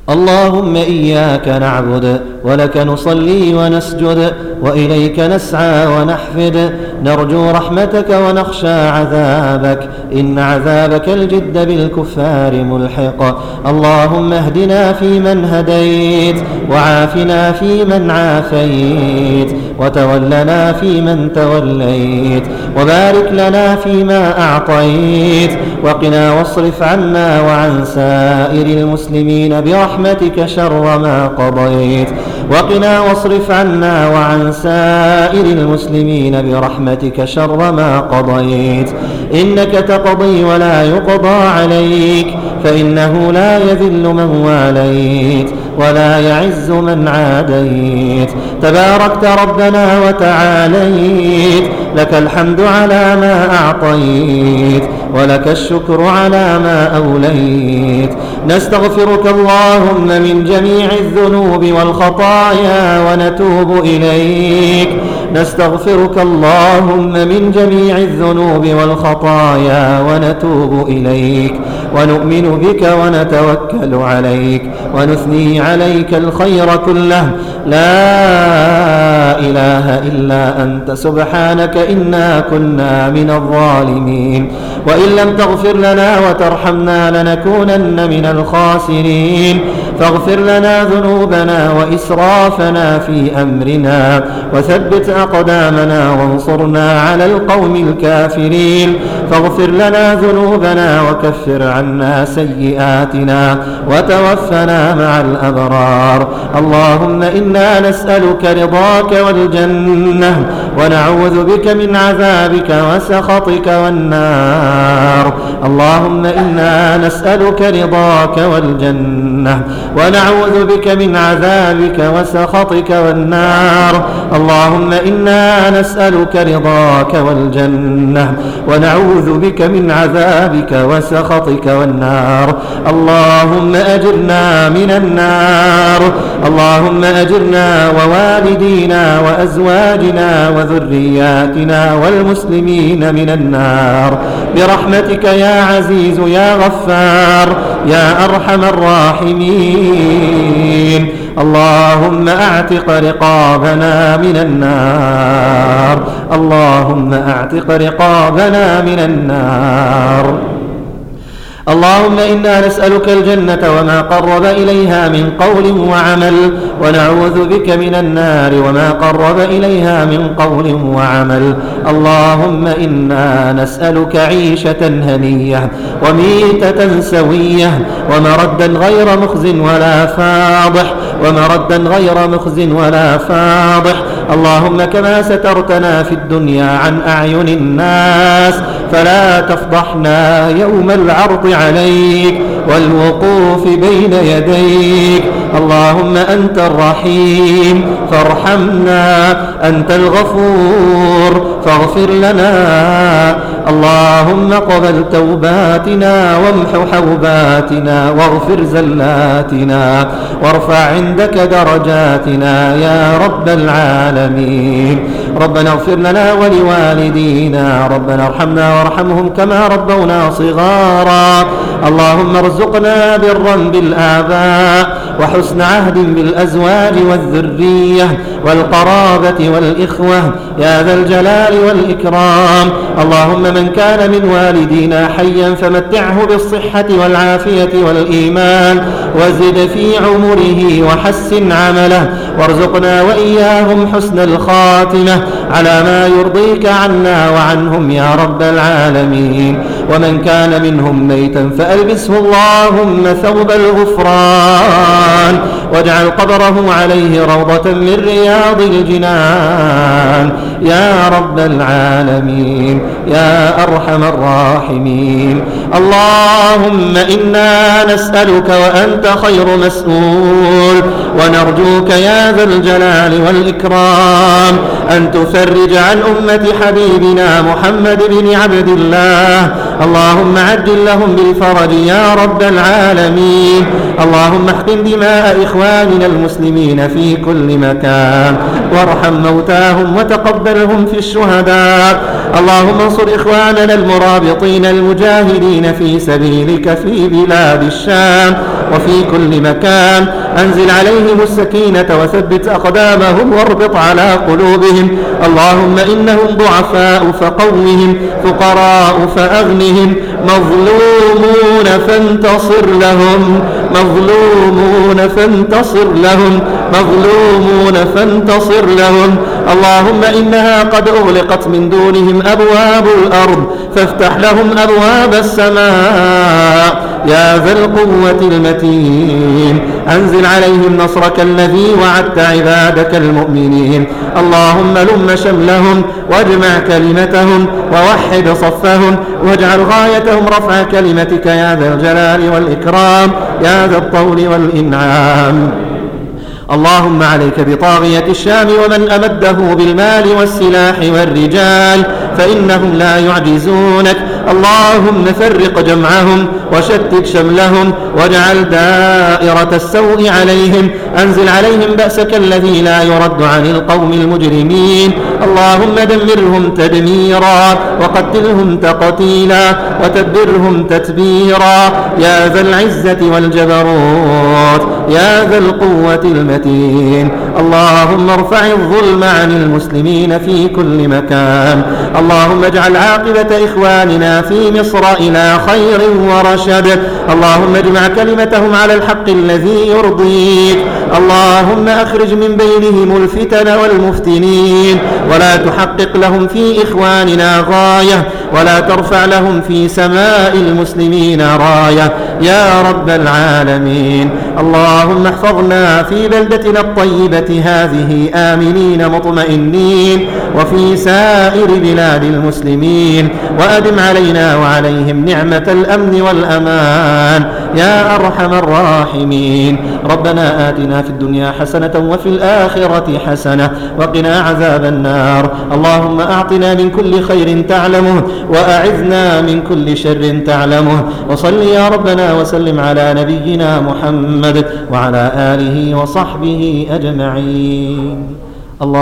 اللهم إياك نعبد ولك نصلي ونسجد وإليك نسعى ونحفد نرجو رحمتك ونخشى عذابك إن عذابك الجد بالكفار ملحق. اللهم اهدنا فيمن هديت وعافنا فيمن عافيت وتولنا فيمن توليت وبارك لنا فيما أعطيت وقنا واصرف عنا وعن سائر المسلمين برحمتك شر ما قضيت وقنا واصرف عنا وعن سائر المسلمين برحمتك شر ما قضيت إنك تقضي ولا يقضى عليك فإنه لا يذل من واليت ولا يعز من عاديت تباركت ربنا وتعاليت لك الحمد على ما أعطيت ولك الشكر على ما أوليت نستغفرك اللهم من جميع الذنوب والخطايا ونتوب إليك نستغفرك اللهم من جميع الذنوب والخطايا ونتوب إليك ونؤمن بك ونتوكل عليك ونثني عليك الخير كله لا إله إلا أنت سبحانك إنا كنا من الظالمين وإن لم تغفر لنا وترحمنا لنكونن من الخاسرين فاغفر لنا ذنوبنا وإسرافنا في أمرنا وثبت أقدامنا وانصرنا على القوم الكافرين فاغفر لنا ذنوبنا وكفر عنا سيئاتنا وتوفنا مع الأبرار. اللهم إنا نسألك رضاك والجنة ونعوذ بك من عذابك وسخطك والنار. اللهم إنا نسألك رضاك والجنة ونعوذ بك من عذابك وسخطك والنار. اللهم إنا نسألك رضاك والجنة ونعوذ بك من عذابك وسخطك والنار. اللهم أجرنا من النار. اللهم أجرنا ووالدينا وأزواجنا وذرياتنا والمسلمين من النار برحمتك يا عزيز يا غفار يا أرحم الراحمين. اللهم أعتق رقابنا من النار. اللهم أعتق رقابنا من النار. اللهم إنا نسألك الجنة وما قرب إليها من قول وعمل ونعوذ بك من النار وما قرب إليها من قول وعمل. اللهم إنا نسألك عيشة هنية وميتة سوية ومردا غير مخز ولا فاضح ومردا غير مخز ولا فاضح. اللهم كما سترتنا في الدنيا عن أعين الناس فلا تفضحنا يوم العرض عليك والوقوف بين يديك. اللهم أنت الرحيم فارحمنا أنت الغفور فاغفر لنا. اللهم قبل توباتنا وامح حوباتنا واغفر زلاتنا وارفع عندك درجاتنا يا رب العالمين. ربنا اغفر لنا ولوالدينا ربنا ارحمنا وارحمهم كما ربونا صغارا. اللهم ارزقنا برا بالآباء وحسن عهد بالأزواج والذرية والقرابة والإخوة يا ذا الجلال والإكرام. اللهم من كان من والدينا حيا فمتعه بالصحة والعافية والإيمان وزد في عمره وحسن عمله وارزقنا وإياهم حسن الخاتمة على ما يرضيك عنا وعنهم يا رب العالمين. ومن كان منهم ميتا فألبسه اللهم ثوب الغفران واجعل قبره عليه روضة من رياض الجنان يا رب العالمين يا أرحم الراحمين. اللهم إنا نسألك وأنت خير مسؤول ونرجوك يا ذا الجلال والإكرام أن تفرج عن أمة حبيبنا محمد بن عبد الله. اللهم عجل لهم بالفرج يا رب العالمين. اللهم احقن دماء إخواننا المسلمين في كل مكان وارحم موتاهم وتقبلهم في الشهداء. اللهم انصر إخواننا المرابطين المجاهدين في سبيلك في بلاد الشام وفي كل مكان. أنزل عليهم السكينة وثبت أقدامهم واربط على قلوبهم. اللهم إنهم ضعفاء فقوهم، فقراء فأغنهم، مظلومون فانتصر لهم، مظلومون فانتصر لهم، مظلومون فانتصر لهم. اللهم إنها قد أغلقت من دونهم أبواب الأرض فافتح لهم أبواب السماء يا ذا القوة المتين. أنزل عليهم نصرك الذي وعدت عبادك المؤمنين. اللهم لم شملهم واجمع كلمتهم ووحد صفهم واجعل غايتهم رفع كلمتك يا ذا الجلال والإكرام يا ذا الطول والإنعام. اللهم عليك بطاغية الشام ومن أمده بالمال والسلاح والرجال فإنهم لا يعجزونك. اللهم فرق جمعهم وشتت شملهم واجعل دائرة السوء عليهم. أنزل عليهم بأسك الذي لا يرد عن القوم المجرمين. اللهم دمرهم تدميرا وقتلهم تقتيلا وتدبرهم تتبيرا يا ذا العزة والجبروت يا ذا القوة المتين. اللهم ارفع الظلم عن المسلمين في كل مكان. اللهم اجعل عاقبة إخواننا في مصر إلى خير ورشد. اللهم اجمع كلمتهم على الحق الذي يرضيك. اللهم أخرج من بينهم الفتن والمفتنين ولا تحقق لهم في إخواننا غاية ولا ترفع لهم في سماء المسلمين راية يا رب العالمين. اللهم احفظنا في بلدتنا الطيبة هذه آمنين مطمئنين وفي سائر بلاد المسلمين وأدم علينا وعليهم نعمة الأمن والأمان يا أرحم الراحمين. ربنا آتنا في الدنيا حسنة وفي الآخرة حسنة وقنا عذاب النار. اللهم أعطنا من كل خير تعلمه وأعذنا من كل شر تعلمه. وصل يا ربنا وسلم على نبينا محمد وعلى آله وصحبه أجمعين.